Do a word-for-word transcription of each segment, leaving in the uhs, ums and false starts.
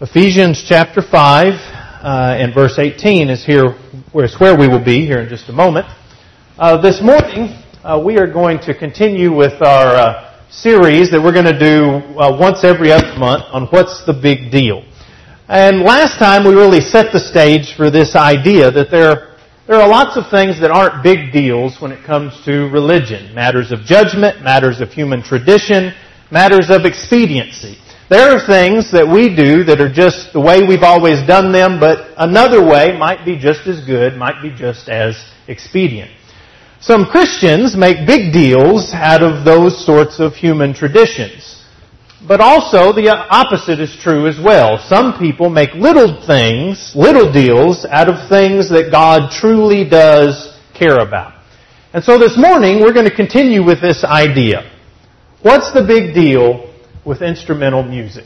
Ephesians chapter five uh, and verse eighteen is here, is where we will be here in just a moment. Uh, this morning, uh, we are going to continue with our uh, series that we're going to do uh, once every other month on What's the Big Deal. And last time we really set the stage for this idea that there, there are lots of things that aren't big deals when it comes to religion. Matters of judgment, matters of human tradition, matters of expediency. There are things that we do that are just the way we've always done them, but another way might be just as good, might be just as expedient. Some Christians make big deals out of those sorts of human traditions. But also the opposite is true as well. Some people make little things, little deals out of things that God truly does care about. And so this morning we're going to continue with this idea. What's the big deal with instrumental music?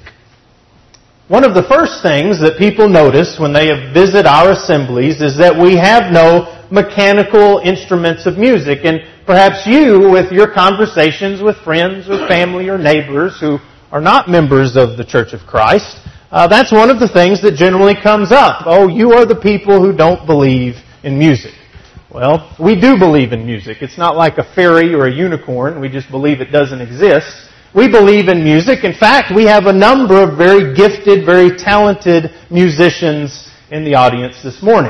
One of the first things that people notice when they visit our assemblies is that we have no mechanical instruments of music. And perhaps you, with your conversations with friends or family or neighbors who are not members of the Church of Christ, uh, that's one of the things that generally comes up. Oh, you are the people who don't believe in music. Well, we do believe in music. It's not like a fairy or a unicorn. We just believe it doesn't exist. We believe in music. In fact, we have a number of very gifted, very talented musicians in the audience this morning.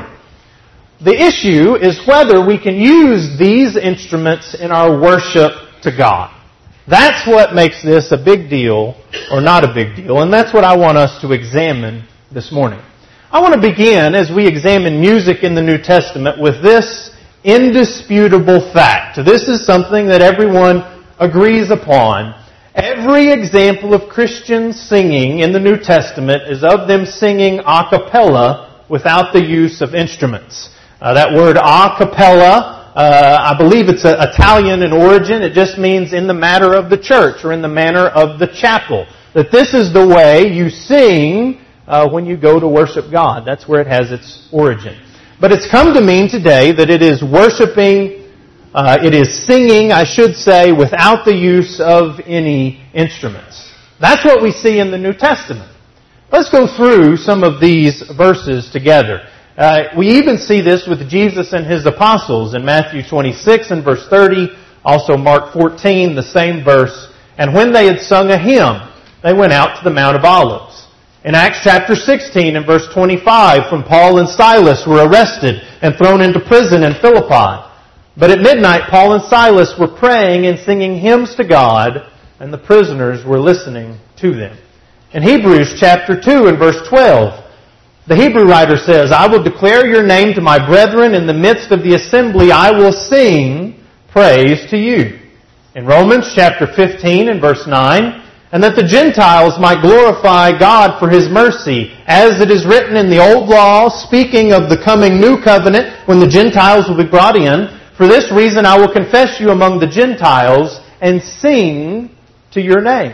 The issue is whether we can use these instruments in our worship to God. That's what makes this a big deal or not a big deal, and that's what I want us to examine this morning. I want to begin, as we examine music in the New Testament, with this indisputable fact. This is something that everyone agrees upon. Every example of Christians singing in the New Testament is of them singing a cappella without the use of instruments. Uh, that word a cappella, uh, I believe it's a, Italian in origin. It just means in the manner of the church or in the manner of the chapel. That this is the way you sing uh, when you go to worship God. That's where it has its origin. But it's come to mean today that it is worshiping Uh, it is singing, I should say, without the use of any instruments. That's what we see in the New Testament. Let's go through some of these verses together. Uh, we even see this with Jesus and His apostles in Matthew twenty-six and verse thirty, also Mark fourteen, the same verse. And when they had sung a hymn, they went out to the Mount of Olives. In Acts chapter sixteen and verse twenty-five, when Paul and Silas were arrested and thrown into prison in Philippi. But at midnight, Paul and Silas were praying and singing hymns to God, and the prisoners were listening to them. In Hebrews chapter two and verse twelve, the Hebrew writer says, I will declare your name to my brethren. In the midst of the assembly, I will sing praise to you. In Romans chapter fifteen and verse nine, and that the Gentiles might glorify God for His mercy, as it is written in the old law, speaking of the coming new covenant, when the Gentiles will be brought in. For this reason I will confess you among the Gentiles and sing to your name.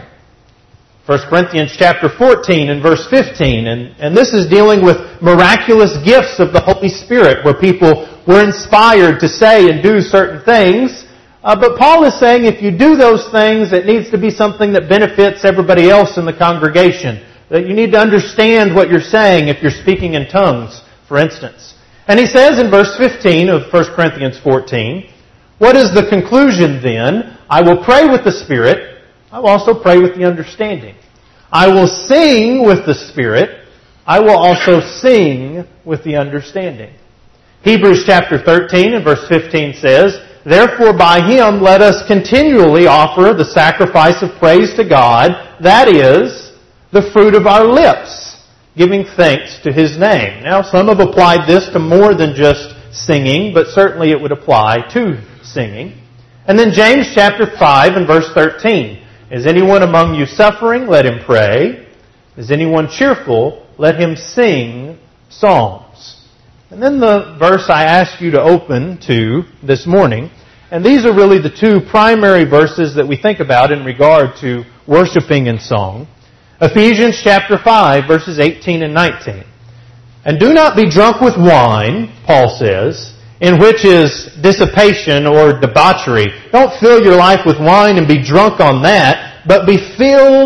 First Corinthians chapter fourteen and verse fifteen. And, and this is dealing with miraculous gifts of the Holy Spirit where people were inspired to say and do certain things. Uh, but Paul is saying if you do those things, it needs to be something that benefits everybody else in the congregation. That you need to understand what you're saying if you're speaking in tongues, for instance. And he says in verse fifteen of First Corinthians fourteen, what is the conclusion then? I will pray with the Spirit. I will also pray with the understanding. I will sing with the Spirit. I will also sing with the understanding. Hebrews chapter thirteen and verse fifteen says, therefore by Him let us continually offer the sacrifice of praise to God, that is, the fruit of our lips, giving thanks to His name. Now, some have applied this to more than just singing, but certainly it would apply to singing. And then James chapter five and verse thirteen. Is anyone among you suffering? Let him pray. Is anyone cheerful? Let him sing psalms. And then the verse I asked you to open to this morning, and these are really the two primary verses that we think about in regard to worshiping in song. Ephesians chapter five, verses eighteen and nineteen. And do not be drunk with wine, Paul says, in which is dissipation or debauchery. Don't fill your life with wine and be drunk on that, but be filled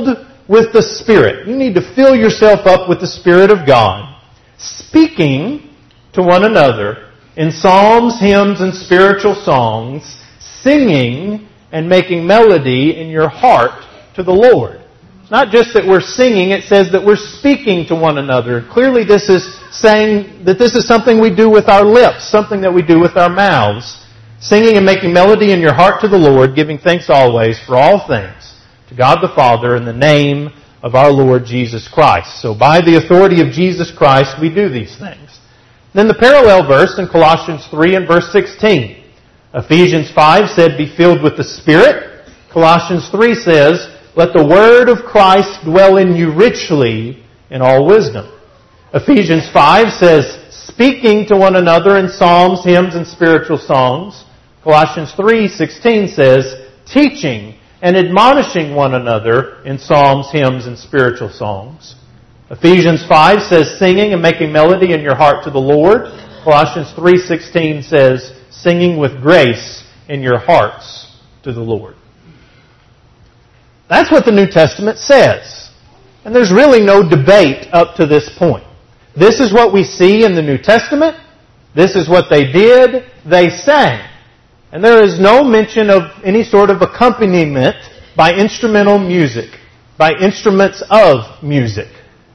with the Spirit. You need to fill yourself up with the Spirit of God, speaking to one another in psalms, hymns, and spiritual songs, singing and making melody in your heart to the Lord. It's not just that we're singing, it says that we're speaking to one another. Clearly this is saying that this is something we do with our lips, something that we do with our mouths. Singing and making melody in your heart to the Lord, giving thanks always for all things to God the Father in the name of our Lord Jesus Christ. So by the authority of Jesus Christ, we do these things. Then the parallel verse in Colossians three and verse sixteen. Ephesians five said, be filled with the Spirit. Colossians three says, let the word of Christ dwell in you richly in all wisdom. Ephesians five says, speaking to one another in psalms, hymns, and spiritual songs. Colossians three sixteen says, teaching and admonishing one another in psalms, hymns, and spiritual songs. Ephesians five says, singing and making melody in your heart to the Lord. Colossians three sixteen says, singing with grace in your hearts to the Lord. That's what the New Testament says. And there's really no debate up to this point. This is what we see in the New Testament. This is what they did. They sang. And there is no mention of any sort of accompaniment by instrumental music, by instruments of music.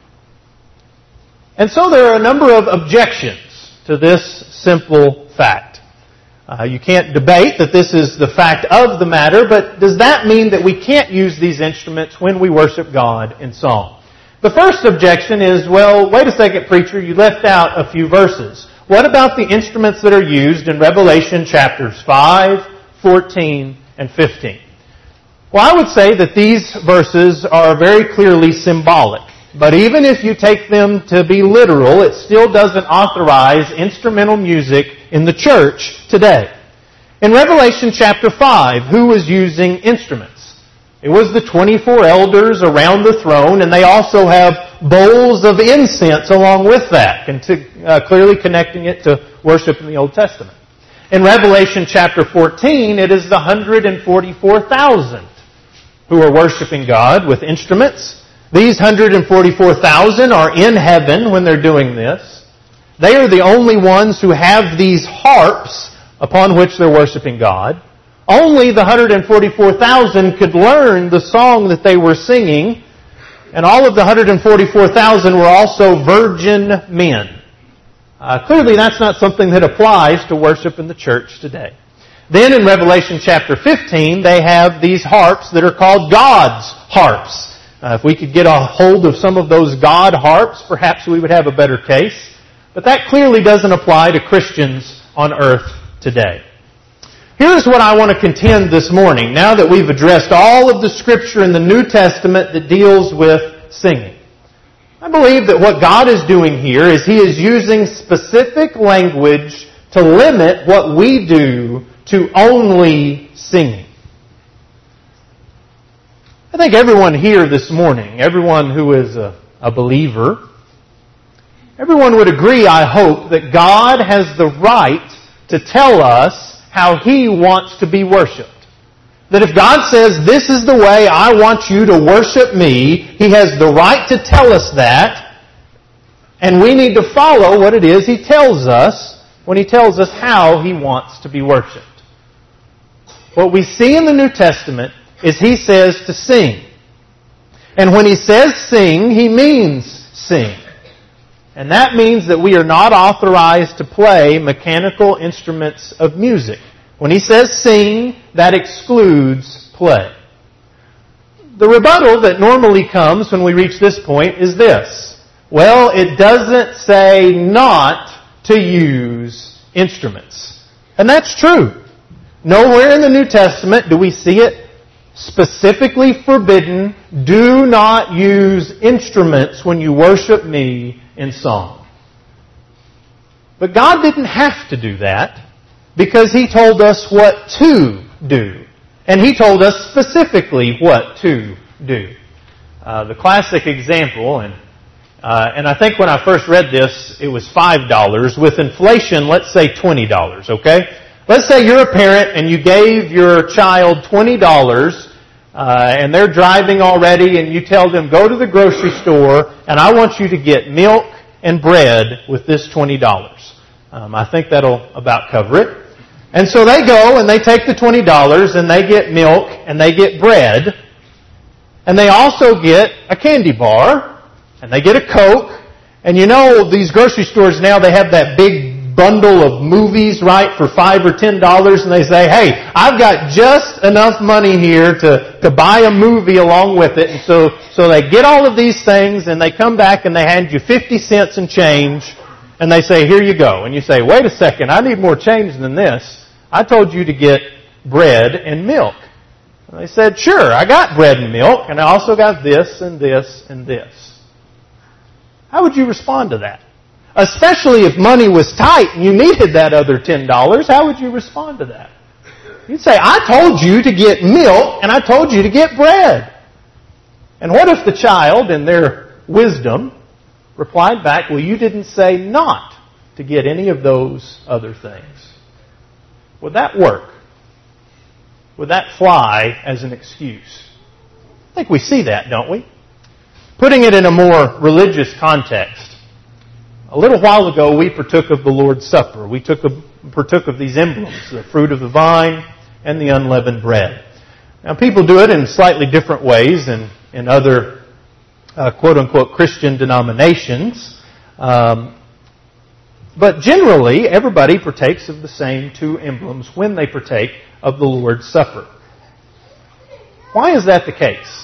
And so there are a number of objections to this simple fact. Uh, you can't debate that this is the fact of the matter, but does that mean that we can't use these instruments when we worship God in song? The first objection is, well, wait a second, preacher, you left out a few verses. What about the instruments that are used in Revelation chapters five, fourteen, and fifteen? Well, I would say that these verses are very clearly symbolic. But even if you take them to be literal, it still doesn't authorize instrumental music in the church today. In Revelation chapter five, who was using instruments? It was the twenty-four elders around the throne, and they also have bowls of incense along with that, and to, uh, clearly connecting it to worship in the Old Testament. In Revelation chapter fourteen, it is the one hundred forty-four thousand who are worshiping God with instruments. These one hundred forty-four thousand are in heaven when they're doing this. They are the only ones who have these harps upon which they're worshiping God. Only the one hundred forty-four thousand could learn the song that they were singing, and all of the one hundred forty-four thousand were also virgin men. Uh, clearly that's not something that applies to worship in the church today. Then in Revelation chapter fifteen, they have these harps that are called God's harps. Uh, if we could get a hold of some of those God harps, perhaps we would have a better case. But that clearly doesn't apply to Christians on earth today. Here's what I want to contend this morning, now that we've addressed all of the Scripture in the New Testament that deals with singing. I believe that what God is doing here is He is using specific language to limit what we do to only singing. I think everyone here this morning, everyone who is a, a believer, everyone would agree, I hope, that God has the right to tell us how He wants to be worshipped. That if God says, this is the way I want you to worship me, He has the right to tell us that, and we need to follow what it is He tells us when He tells us how He wants to be worshipped. What we see in the New Testament is He says to sing. And when He says sing, He means sing. And that means that we are not authorized to play mechanical instruments of music. When He says sing, that excludes play. The rebuttal that normally comes when we reach this point is this. Well, it doesn't say not to use instruments. And that's true. Nowhere in the New Testament do we see it specifically forbidden, do not use instruments when you worship me in song. But God didn't have to do that because He told us what to do. And He told us specifically what to do. Uh, the classic example, and uh, and I think when I first read this, it was five dollars. With inflation, let's say twenty dollars, okay? Let's say you're a parent and you gave your child twenty dollars uh, and they're driving already, and you tell them, go to the grocery store, and I want you to get milk and bread with this twenty dollars. Um, I think that'll about cover it. And so they go, and they take the twenty dollars, and they get milk, and they get bread, and they also get a candy bar, and they get a Coke, and you know, these grocery stores now, they have that big bundle of movies, right, for five or ten dollars, and they say, hey, I've got just enough money here to, to buy a movie along with it. And so, so they get all of these things, and they come back and they hand you fifty cents in change, and they say, here you go. And you say, wait a second, I need more change than this. I told you to get bread and milk. And they said, sure, I got bread and milk, and I also got this and this and this. How would you respond to that? Especially if money was tight and you needed that other ten dollars, how would you respond to that? You'd say, I told you to get milk and I told you to get bread. And what if the child, in their wisdom, replied back, well, you didn't say not to get any of those other things? Would that work? Would that fly as an excuse? I think we see that, don't we? Putting it in a more religious context. A little while ago, we partook of the Lord's Supper. We took a, partook of these emblems, the fruit of the vine and the unleavened bread. Now, people do it in slightly different ways in, in other uh, quote-unquote Christian denominations. Um, but generally, everybody partakes of the same two emblems when they partake of the Lord's Supper. Why is that the case?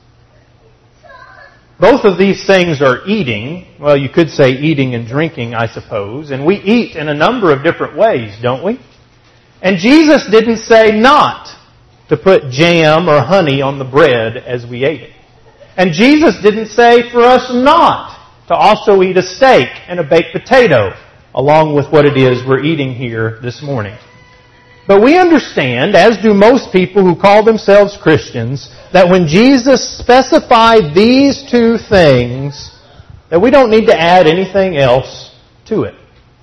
Both of these things are eating. Well, you could say eating and drinking, I suppose. And we eat in a number of different ways, don't we? And Jesus didn't say not to put jam or honey on the bread as we ate it. And Jesus didn't say for us not to also eat a steak and a baked potato along with what it is we're eating here this morning. But we understand, as do most people who call themselves Christians, that when Jesus specified these two things, that we don't need to add anything else to it.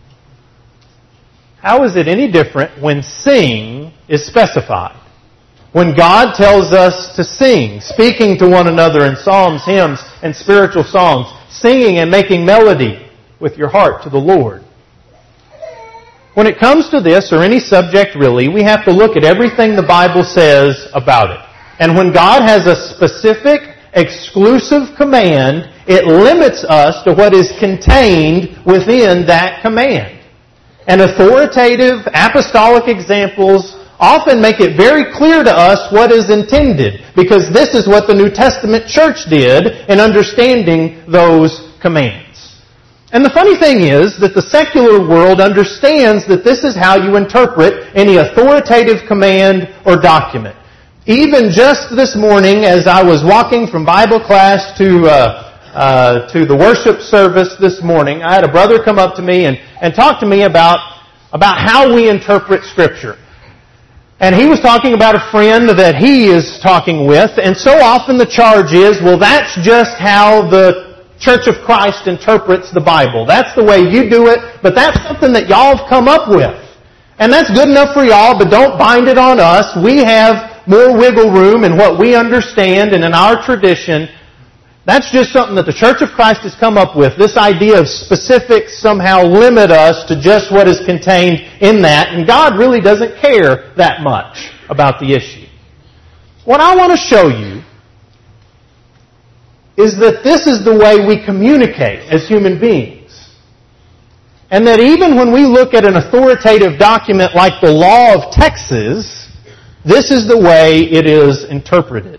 How is it any different when sing is specified? When God tells us to sing, speaking to one another in psalms, hymns, and spiritual songs, singing and making melody with your heart to the Lord. When it comes to this, or any subject really, we have to look at everything the Bible says about it. And when God has a specific, exclusive command, it limits us to what is contained within that command. And authoritative, apostolic examples often make it very clear to us what is intended, because this is what the New Testament church did in understanding those commands. And the funny thing is that the secular world understands that this is how you interpret any authoritative command or document. Even just this morning, as I was walking from Bible class to uh, uh, to the worship service this morning, I had a brother come up to me and, and talk to me about about how we interpret Scripture. And he was talking about a friend that he is talking with, and so often the charge is, well, that's just how the Church of Christ interprets the Bible. That's the way you do it, but that's something that y'all have come up with. And that's good enough for y'all, but don't bind it on us. We have more wiggle room in what we understand and in our tradition. That's just something that the Church of Christ has come up with. This idea of specifics somehow limit us to just what is contained in that, and God really doesn't care that much about the issue. What I want to show you is that this is the way we communicate as human beings. And that even when we look at an authoritative document like the Law of Texas, this is the way it is interpreted.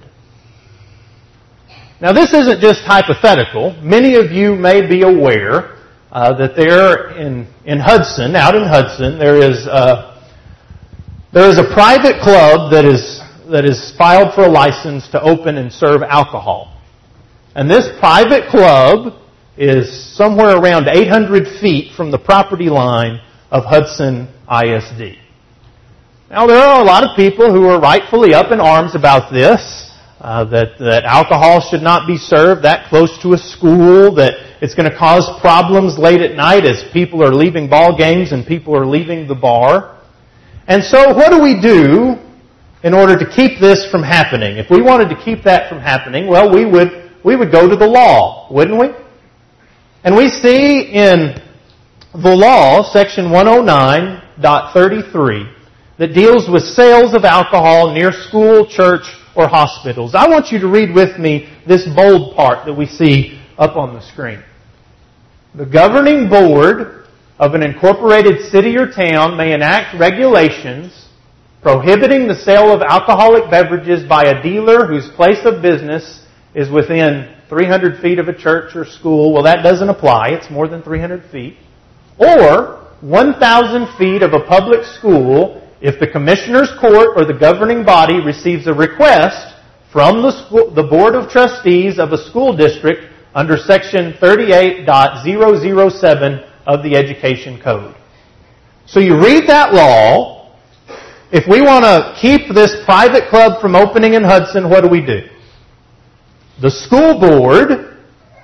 Now, this isn't just hypothetical. Many of you may be aware uh, that there in, in Hudson, out in Hudson, there is a, there is a private club that is, that is filed for a license to open and serve alcohol. And this private club is somewhere around eight hundred feet from the property line of Hudson I S D. Now, there are a lot of people who are rightfully up in arms about this, uh, that, that alcohol should not be served that close to a school, that it's going to cause problems late at night as people are leaving ball games and people are leaving the bar. And so what do we do in order to keep this from happening? If we wanted to keep that from happening, well, we would, we would go to the law, wouldn't we? And we see in the law, section one oh nine point thirty-three, that deals with sales of alcohol near school, church, or hospitals. I want you to read with me this bold part that we see up on the screen. The governing board of an incorporated city or town may enact regulations prohibiting the sale of alcoholic beverages by a dealer whose place of business is within three hundred feet of a church or school. Well, that doesn't apply. It's more than three hundred feet. Or one thousand feet of a public school if the commissioner's court or the governing body receives a request from the, school, the board of trustees of a school district under section thirty-eight point zero zero seven of the Education Code. So you read that law. If we want to keep this private club from opening in Hudson, what do we do? The school board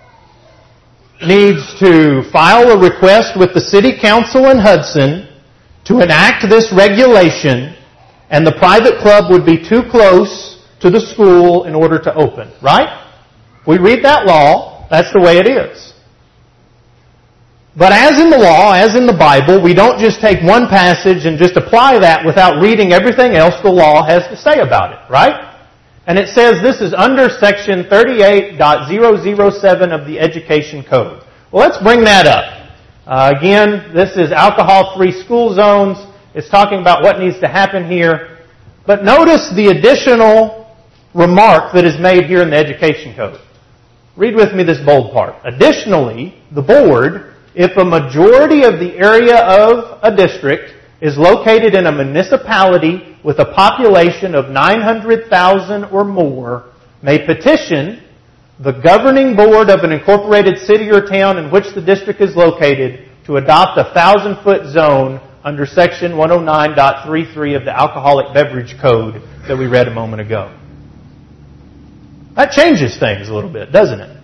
needs to file a request with the city council in Hudson to enact this regulation, and the private club would be too close to the school in order to open, right? We read that law, that's the way it is. But as in the law, as in the Bible, we don't just take one passage and just apply that without reading everything else the law has to say about it, right? And it says this is under section thirty-eight point zero zero seven of the Education Code. Well, let's bring that up. Uh, again, this is alcohol-free school zones. It's talking about what needs to happen here. But notice the additional remark that is made here in the Education Code. Read with me this bold part. Additionally, the board, if a majority of the area of a district is located in a municipality with a population of nine hundred thousand or more, may petition the governing board of an incorporated city or town in which the district is located to adopt a thousand-foot zone under section one oh nine point thirty-three of the Alcoholic Beverage Code that we read a moment ago. That changes things a little bit, doesn't it?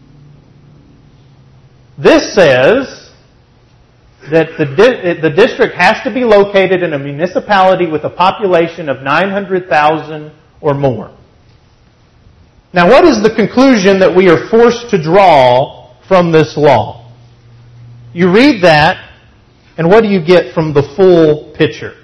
This says that the, di- the district has to be located in a municipality with a population of nine hundred thousand or more. Now, what is the conclusion that we are forced to draw from this law? You read that, and what do you get from the full picture?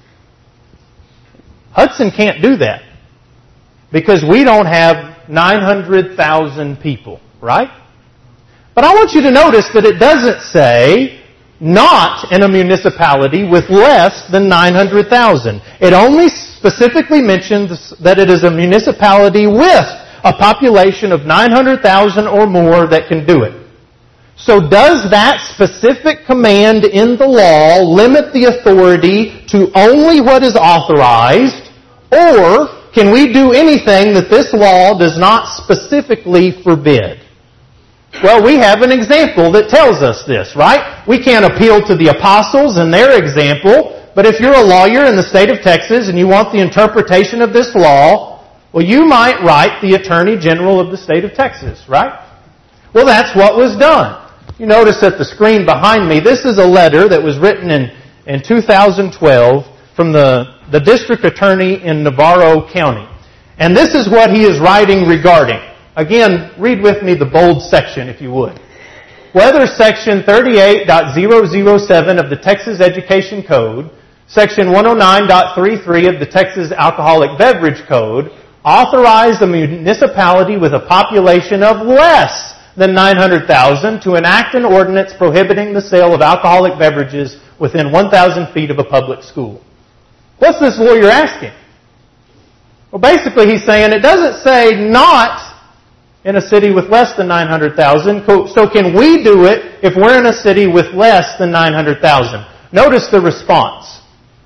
Hudson can't do that because we don't have nine hundred thousand people, right? But I want you to notice that it doesn't say not in a municipality with less than nine hundred thousand. It only specifically mentions that it is a municipality with a population of nine hundred thousand or more that can do it. So does that specific command in the law limit the authority to only what is authorized, or can we do anything that this law does not specifically forbid? Well, we have an example that tells us this, right? We can't appeal to the apostles and their example, but if you're a lawyer in the state of Texas and you want the interpretation of this law, well, you might write the Attorney General of the state of Texas, right? Well, that's what was done. You notice at the screen behind me, this is a letter that was written in, in two thousand twelve from the, the district attorney in Navarro County. And this is what he is writing regarding. Again, read with me the bold section, if you would. Whether section thirty-eight point zero zero seven of the Texas Education Code, section one oh nine point thirty-three of the Texas Alcoholic Beverage Code, authorize a municipality with a population of less than nine hundred thousand to enact an ordinance prohibiting the sale of alcoholic beverages within one thousand feet of a public school. What's this lawyer asking? Well, basically he's saying it doesn't say not in a city with less than nine hundred thousand. So can we do it if we're in a city with less than nine hundred thousand? Notice the response.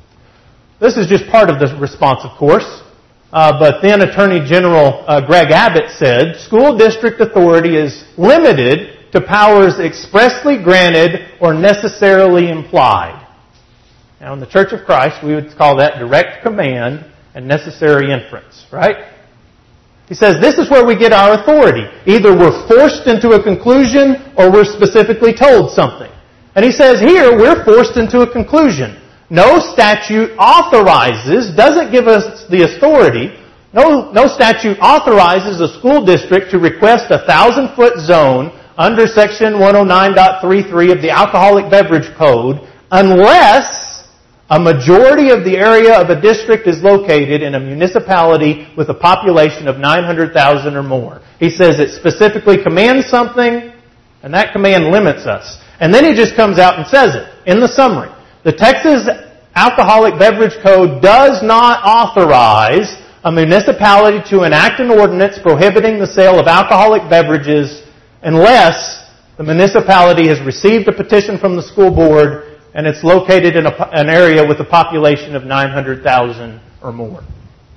This is just part of the response, of course. Uh, but then Attorney General uh, Greg Abbott said, school district authority is limited to powers expressly granted or necessarily implied. Now, in the Church of Christ, we would call that direct command and necessary inference, right? He says this is where we get our authority. Either we're forced into a conclusion or we're specifically told something. And he says here we're forced into a conclusion. No statute authorizes, doesn't give us the authority, no, no statute authorizes a school district to request a thousand-foot zone under Section one oh nine point thirty-three of the Alcoholic Beverage Code unless a majority of the area of a district is located in a municipality with a population of nine hundred thousand or more. He says it specifically commands something, and that command limits us. And then he just comes out and says it in the summary. The Texas Alcoholic Beverage Code does not authorize a municipality to enact an ordinance prohibiting the sale of alcoholic beverages unless the municipality has received a petition from the school board and it's located in a, an area with a population of nine hundred thousand or more.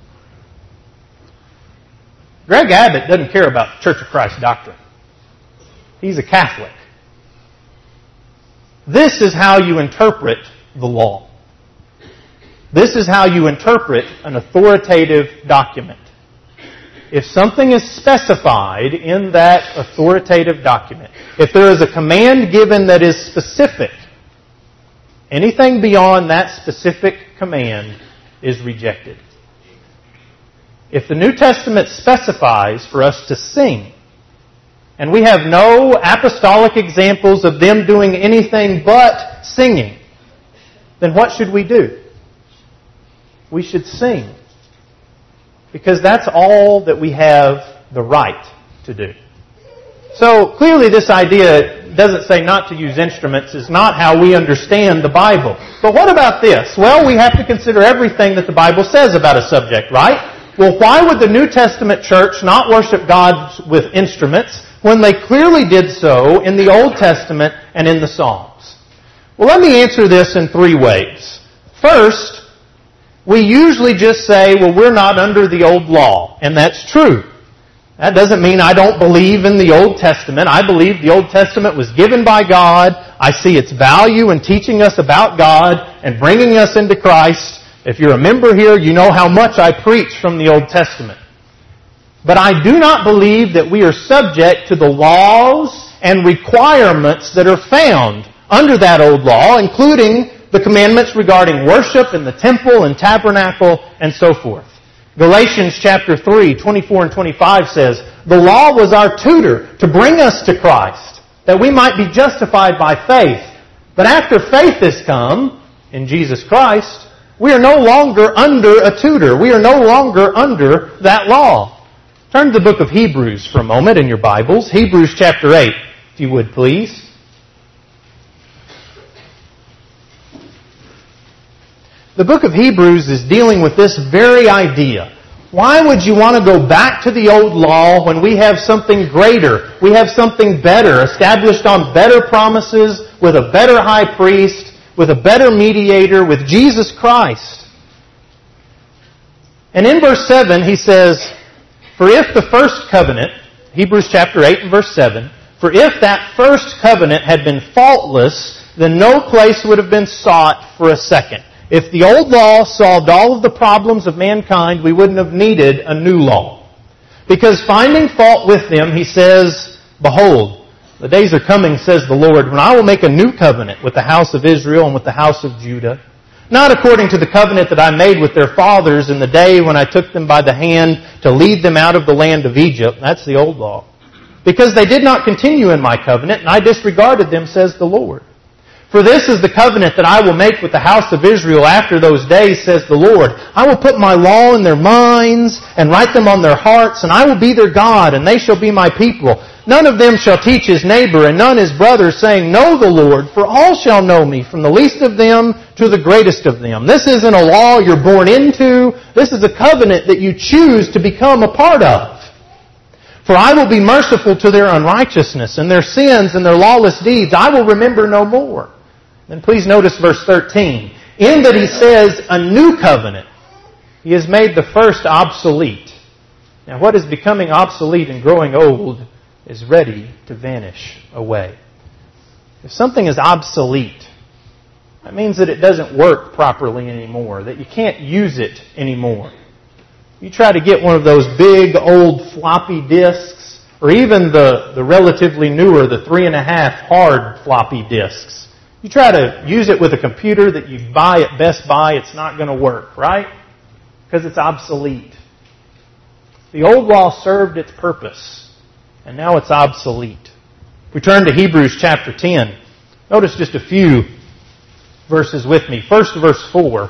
Greg Abbott doesn't care about Church of Christ doctrine. He's a Catholic. This is how you interpret the law. This is how you interpret an authoritative document. If something is specified in that authoritative document, if there is a command given that is specific, anything beyond that specific command is rejected. If the New Testament specifies for us to sing, and we have no apostolic examples of them doing anything but singing, then what should we do? We should sing. Because that's all that we have the right to do. So clearly this idea doesn't say not to use instruments is not how we understand the Bible. But what about this? Well, we have to consider everything that the Bible says about a subject, right? Well, why would the New Testament church not worship God with instruments when they clearly did so in the Old Testament and in the Psalms? Well, let me answer this in three ways. First, we usually just say, well, we're not under the old law, and that's true. That doesn't mean I don't believe in the Old Testament. I believe the Old Testament was given by God. I see its value in teaching us about God and bringing us into Christ. If you're a member here, you know how much I preach from the Old Testament. But I do not believe that we are subject to the laws and requirements that are found under that old law, including the commandments regarding worship in the temple and tabernacle and so forth. Galatians chapter three, twenty-four and twenty-five says, the law was our tutor to bring us to Christ, that we might be justified by faith. But after faith has come in Jesus Christ, we are no longer under a tutor. We are no longer under that law. Turn to the book of Hebrews for a moment in your Bibles. Hebrews chapter eight, if you would please. The book of Hebrews is dealing with this very idea. Why would you want to go back to the old law when we have something greater? We have something better, established on better promises, with a better high priest, with a better mediator, with Jesus Christ. And in verse seven he says, for if the first covenant, Hebrews chapter eight and verse seven, for if that first covenant had been faultless, then no place would have been sought for a second. If the old law solved all of the problems of mankind, we wouldn't have needed a new law. Because finding fault with them, he says, behold, the days are coming, says the Lord, when I will make a new covenant with the house of Israel and with the house of Judah, not according to the covenant that I made with their fathers in the day when I took them by the hand to lead them out of the land of Egypt. That's the old law. Because they did not continue in my covenant, and I disregarded them, says the Lord. For this is the covenant that I will make with the house of Israel after those days, says the Lord. I will put my law in their minds and write them on their hearts, and I will be their God, and they shall be my people. None of them shall teach his neighbor and none his brother, saying, know the Lord, for all shall know me, from the least of them to the greatest of them. This isn't a law you're born into. This is a covenant that you choose to become a part of. For I will be merciful to their unrighteousness and their sins and their lawless deeds. I will remember no more. Then please notice verse thirteen. In that he says a new covenant, he has made the first obsolete. Now what is becoming obsolete and growing old is ready to vanish away. If something is obsolete, that means that it doesn't work properly anymore, that you can't use it anymore. You try to get one of those big old floppy disks, or even the, the relatively newer, the three and a half hard floppy disks. You try to use it with a computer that you buy at Best Buy, it's not going to work, right? Because it's obsolete. The old law served its purpose, and now it's obsolete. If we turn to Hebrews chapter ten, notice just a few verses with me. First, verse four.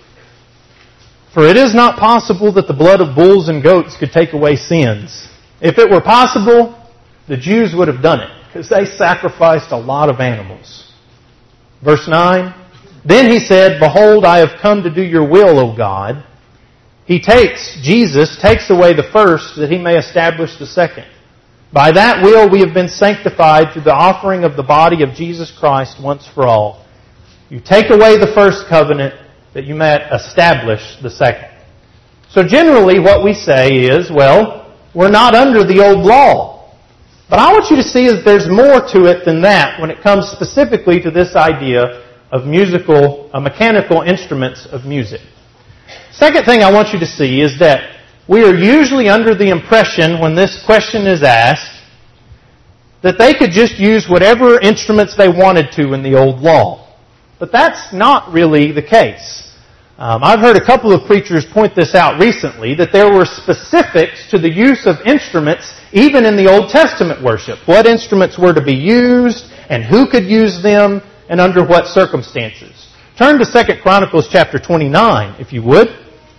For it is not possible that the blood of bulls and goats could take away sins. If it were possible, the Jews would have done it, because they sacrificed a lot of animals. Verse nine. Then he said, Behold, I have come to do your will, O God. He takes, Jesus takes away the first that he may establish the second. By that will we have been sanctified through the offering of the body of Jesus Christ once for all. You take away the first covenant that you may establish the second. So generally what we say is, well, we're not under the old law. But I want you to see that there's more to it than that when it comes specifically to this idea of musical, uh, mechanical instruments of music. Second thing I want you to see is that we are usually under the impression when this question is asked that they could just use whatever instruments they wanted to in the old law. But that's not really the case. Um, I've heard a couple of preachers point this out recently, that there were specifics to the use of instruments even in the Old Testament worship. What instruments were to be used and who could use them and under what circumstances. Turn to Second Chronicles chapter twenty-nine, if you would.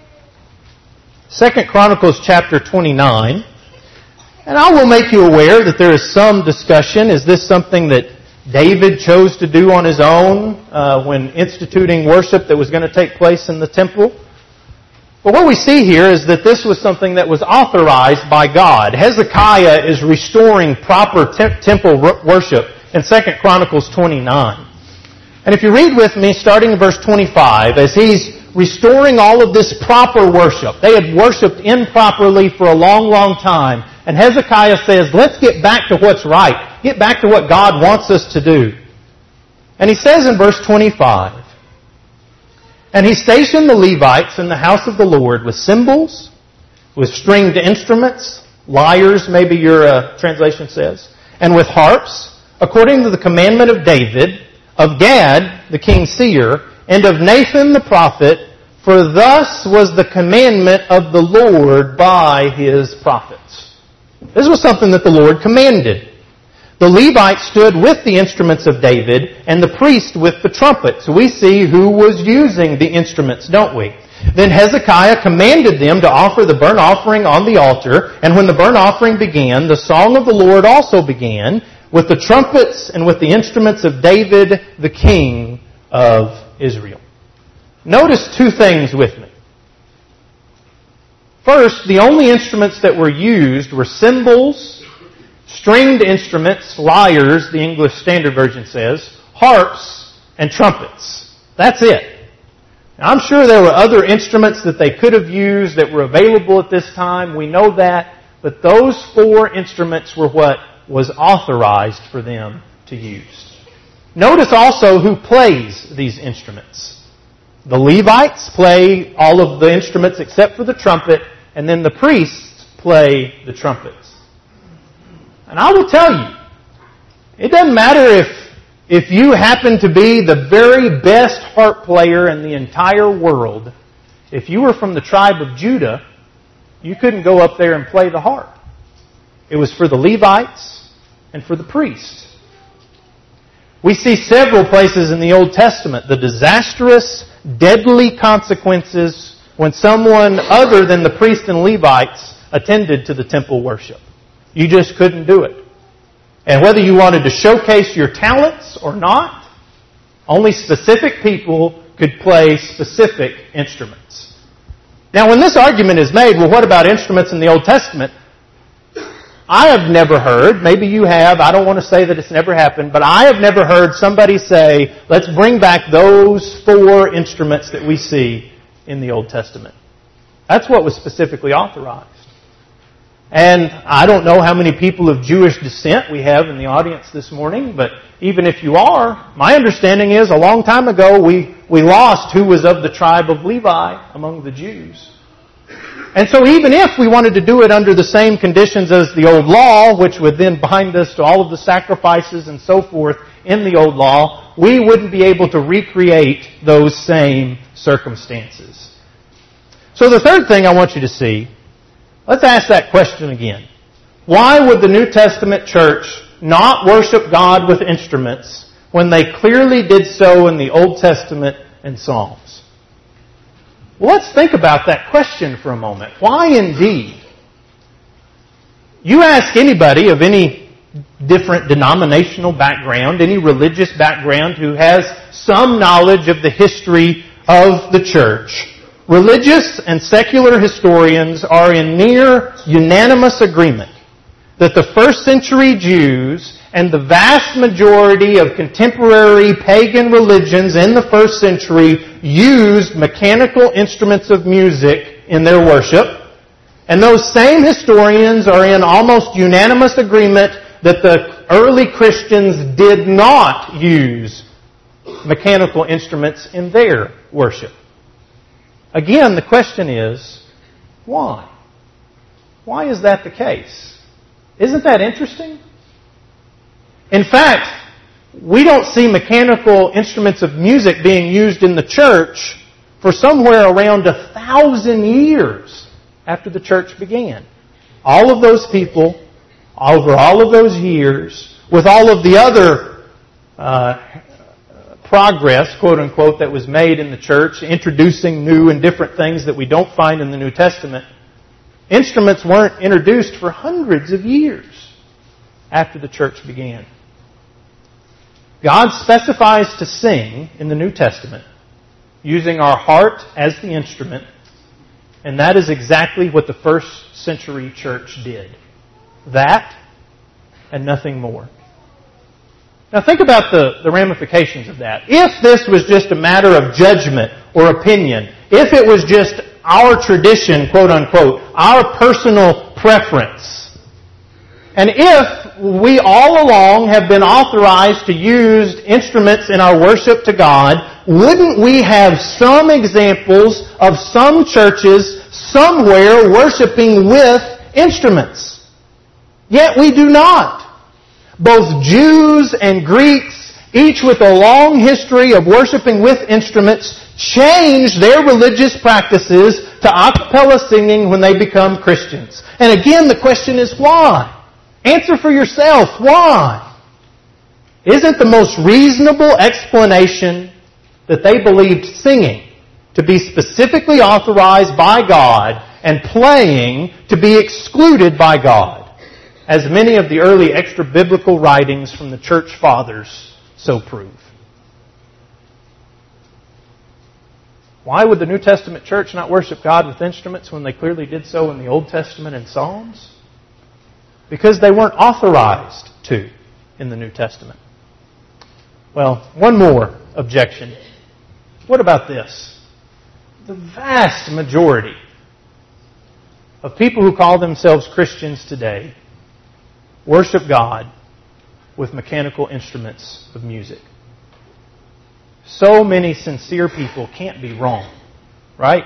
Second Chronicles chapter twenty-nine. And I will make you aware that there is some discussion. Is this something that David chose to do on his own uh, when instituting worship that was going to take place in the temple? But what we see here is that this was something that was authorized by God. Hezekiah is restoring proper te- temple worship in Second Chronicles twenty-nine. And if you read with me, starting in verse twenty-five, as he's restoring all of this proper worship. They had worshipped improperly for a long, long time. And Hezekiah says, let's get back to what's right. Get back to what God wants us to do. And he says in verse twenty-five, And he stationed the Levites in the house of the Lord with cymbals, with stringed instruments, lyres, maybe your uh, translation says, and with harps, according to the commandment of David, of Gad, the king's seer, and of Nathan the prophet, for thus was the commandment of the Lord by his prophets. This was something that the Lord commanded. The Levites stood with the instruments of David, and the priest with the trumpet. So we see who was using the instruments, don't we? Then Hezekiah commanded them to offer the burnt offering on the altar, and when the burnt offering began, the song of the Lord also began, with the trumpets and with the instruments of David, the king of Israel. Notice two things with me. First, the only instruments that were used were cymbals, stringed instruments, lyres, the English Standard Version says, harps, and trumpets. That's it. Now, I'm sure there were other instruments that they could have used that were available at this time. We know that. But those four instruments were what was authorized for them to use. Notice also who plays these instruments. The Levites play all of the instruments except for the trumpet, and then the priests play the trumpets. And I will tell you, it doesn't matter if, if you happen to be the very best harp player in the entire world. If you were from the tribe of Judah, you couldn't go up there and play the harp. It was for the Levites and for the priests. We see several places in the Old Testament the disastrous, deadly consequences when someone other than the priests and Levites attended to the temple worship. You just couldn't do it. And whether you wanted to showcase your talents or not, only specific people could play specific instruments. Now, when this argument is made, well, what about instruments in the Old Testament? I have never heard, maybe you have, I don't want to say that it's never happened, but I have never heard somebody say, let's bring back those four instruments that we see in the Old Testament. That's what was specifically authorized. And I don't know how many people of Jewish descent we have in the audience this morning, but even if you are, my understanding is a long time ago we, we lost who was of the tribe of Levi among the Jews. And so even if we wanted to do it under the same conditions as the old law, which would then bind us to all of the sacrifices and so forth, in the old law, we wouldn't be able to recreate those same circumstances. So the third thing I want you to see, let's ask that question again. Why would the New Testament church not worship God with instruments when they clearly did so in the Old Testament and Psalms? Well, let's think about that question for a moment. Why indeed? You ask anybody of any different denominational background, any religious background who has some knowledge of the history of the church, religious and secular historians are in near unanimous agreement that the first century Jews and the vast majority of contemporary pagan religions in the first century used mechanical instruments of music in their worship. And those same historians are in almost unanimous agreement that the early Christians did not use mechanical instruments in their worship. Again, the question is, why? Why is that the case? Isn't that interesting? In fact, we don't see mechanical instruments of music being used in the church for somewhere around a thousand years after the church began. All of those people, over all of those years, with all of the other uh, progress, quote unquote, that was made in the church, introducing new and different things that we don't find in the New Testament, instruments weren't introduced for hundreds of years after the church began. God specifies to sing in the New Testament using our heart as the instrument, and that is exactly what the first century church did. That and nothing more. Now think about the, the ramifications of that. If this was just a matter of judgment or opinion, if it was just our tradition, quote unquote, our personal preference, and if we all along have been authorized to use instruments in our worship to God, wouldn't we have some examples of some churches somewhere worshiping with instruments? Yet we do not. Both Jews and Greeks, each with a long history of worshiping with instruments, change their religious practices to a cappella singing when they become Christians. And again, the question is why? Answer for yourself. Why? Isn't the most reasonable explanation that they believed singing to be specifically authorized by God and playing to be excluded by God, as many of the early extra-biblical writings from the church fathers so prove? Why would the New Testament church not worship God with instruments when they clearly did so in the Old Testament and Psalms? Because they weren't authorized to in the New Testament. Well, one more objection. What about this? The vast majority of people who call themselves Christians today worship God with mechanical instruments of music. So many sincere people can't be wrong, right?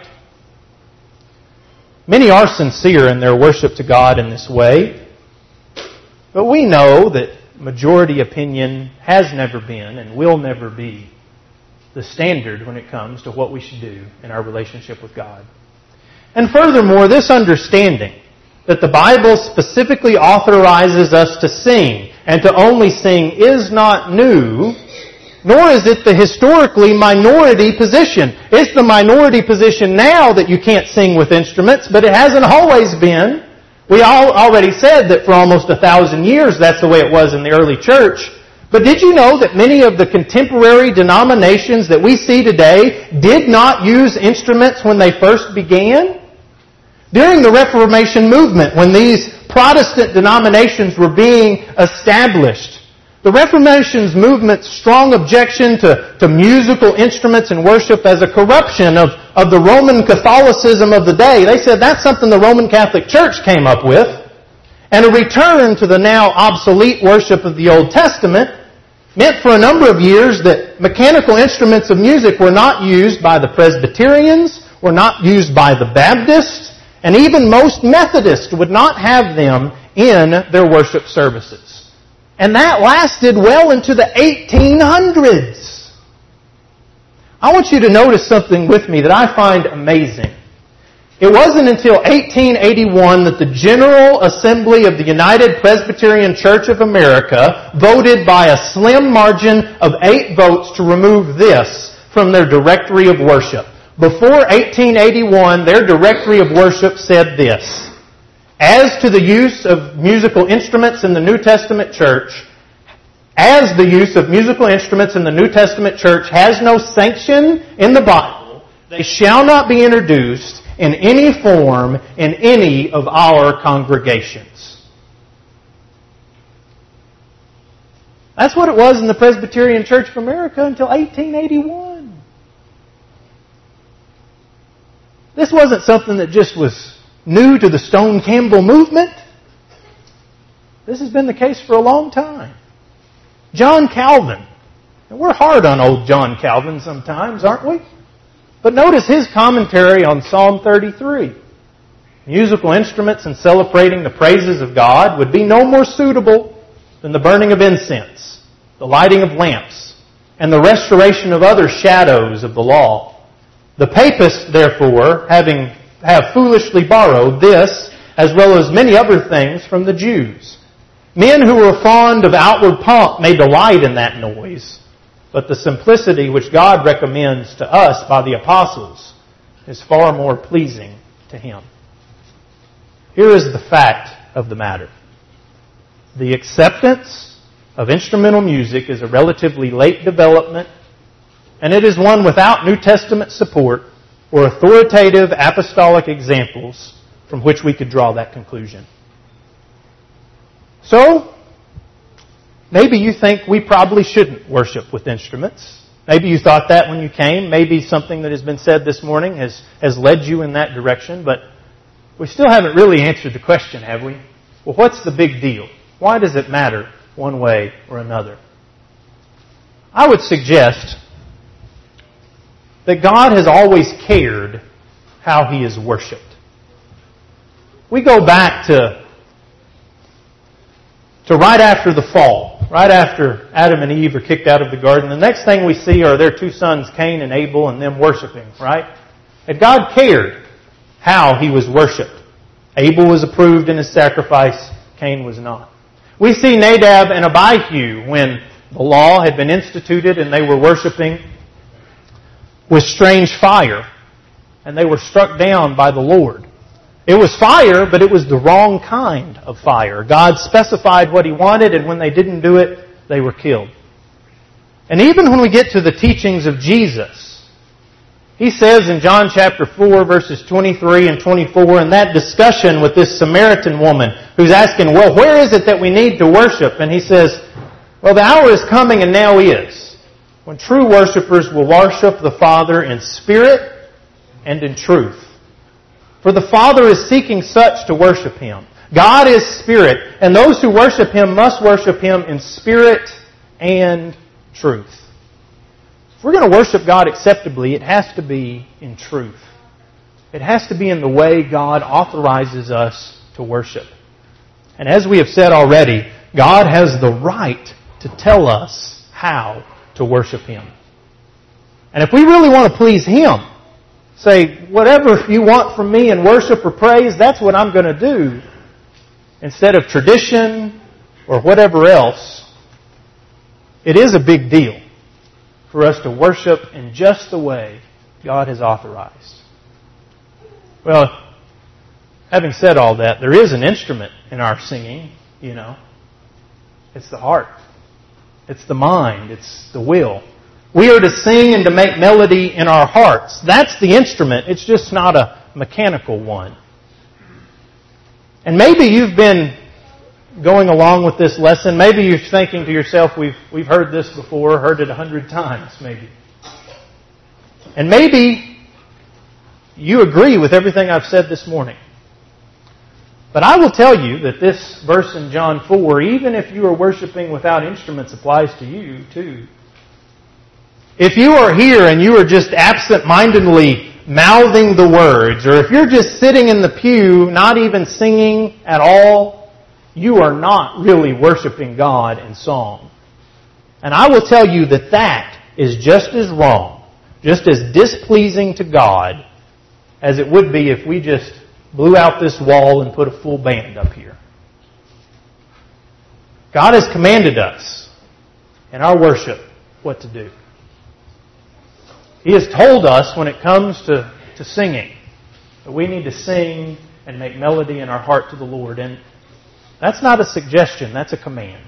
Many are sincere in their worship to God in this way, but we know that majority opinion has never been and will never be the standard when it comes to what we should do in our relationship with God. And furthermore, this understanding that the Bible specifically authorizes us to sing and to only sing is not new, nor is it the historically minority position. It's the minority position now that you can't sing with instruments, but it hasn't always been. We all already said that for almost a thousand years that's the way it was in the early church. But did you know that many of the contemporary denominations that we see today did not use instruments when they first began? During the Reformation movement, when these Protestant denominations were being established, the Reformation movement's strong objection to, to musical instruments and worship as a corruption of, of the Roman Catholicism of the day, they said that's something the Roman Catholic Church came up with. And a return to the now obsolete worship of the Old Testament meant for a number of years that mechanical instruments of music were not used by the Presbyterians, were not used by the Baptists, and even most Methodists would not have them in their worship services. And that lasted well into the eighteen hundreds. I want you to notice something with me that I find amazing. It wasn't until eighteen eighty-one that the General Assembly of the United Presbyterian Church of America voted by a slim margin of eight votes to remove this from their directory of worship. Before eighteen eighty-one, their directory of worship said this: as to the use of musical instruments in the New Testament church, as the use of musical instruments in the New Testament church has no sanction in the Bible, they shall not be introduced in any form in any of our congregations. That's what it was in the Presbyterian Church of America until eighteen eighty-one. This wasn't something that just was new to the Stone Campbell movement. This has been the case for a long time. John Calvin. And we're hard on old John Calvin sometimes, aren't we? But notice his commentary on Psalm thirty-three. Musical instruments in celebrating the praises of God would be no more suitable than the burning of incense, the lighting of lamps, and the restoration of other shadows of the law. The papists, therefore, having have foolishly borrowed this, as well as many other things, from the Jews. Men who were fond of outward pomp may delight in that noise, but the simplicity which God recommends to us by the apostles is far more pleasing to Him. Here is the fact of the matter. The acceptance of instrumental music is a relatively late development, and it is one without New Testament support or authoritative apostolic examples from which we could draw that conclusion. So, maybe you think we probably shouldn't worship with instruments. Maybe you thought that when you came. Maybe something that has been said this morning has, has led you in that direction. But we still haven't really answered the question, have we? Well, what's the big deal? Why does it matter one way or another? I would suggest that God has always cared how He is worshipped. We go back to to right after the fall, right after Adam and Eve are kicked out of the garden. The next thing we see are their two sons, Cain and Abel, and them worshiping, right? And God cared how he was worshipped. Abel was approved in his sacrifice, Cain was not. We see Nadab and Abihu when the law had been instituted and they were worshiping with strange fire, and they were struck down by the Lord. It was fire, but it was the wrong kind of fire. God specified what He wanted, and when they didn't do it, they were killed. And even when we get to the teachings of Jesus, He says in John chapter four, verses twenty-three and twenty-four, in that discussion with this Samaritan woman who's asking, well, where is it that we need to worship? And He says, well, the hour is coming and now is, when true worshipers will worship the Father in spirit and in truth. For the Father is seeking such to worship Him. God is spirit, and those who worship Him must worship Him in spirit and truth. If we're going to worship God acceptably, it has to be in truth. It has to be in the way God authorizes us to worship. And as we have said already, God has the right to tell us how to worship Him. And if we really want to please Him, say, whatever you want from me in worship or praise, that's what I'm going to do, instead of tradition or whatever else, it is a big deal for us to worship in just the way God has authorized. Well, having said all that, there is an instrument in our singing, you know. It's the heart. It's the mind. It's the will. We are to sing and to make melody in our hearts. That's the instrument. It's just not a mechanical one. And maybe you've been going along with this lesson. Maybe you're thinking to yourself, we've we've heard this before, heard it a hundred times, maybe. And maybe you agree with everything I've said this morning. But I will tell you that this verse in John four, even if you are worshiping without instruments, applies to you too. If you are here and you are just absent-mindedly mouthing the words, or if you're just sitting in the pew, not even singing at all, you are not really worshiping God in song. And I will tell you that that is just as wrong, just as displeasing to God as it would be if we just blew out this wall and put a full band up here. God has commanded us in our worship what to do. He has told us when it comes to, to singing that we need to sing and make melody in our heart to the Lord. And that's not a suggestion, that's a command.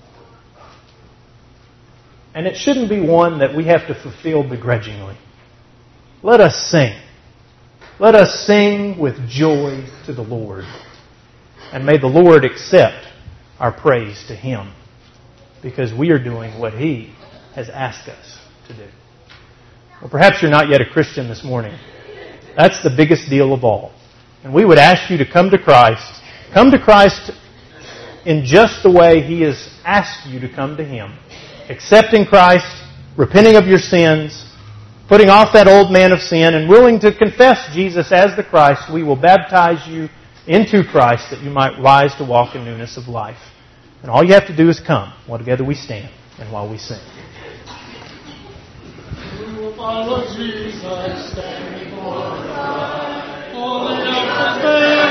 And it shouldn't be one that we have to fulfill begrudgingly. Let us sing. Let us sing with joy to the Lord. And may the Lord accept our praise to Him, because we are doing what He has asked us to do. Well, perhaps you're not yet a Christian this morning. That's the biggest deal of all. And we would ask you to come to Christ. Come to Christ in just the way He has asked you to come to Him. Accepting Christ, repenting of your sins, putting off that old man of sin, and willing to confess Jesus as the Christ. We will baptize you into Christ that you might rise to walk in newness of life. And all you have to do is come while together we stand and while we sing. We will follow Jesus, stand before God. Holy up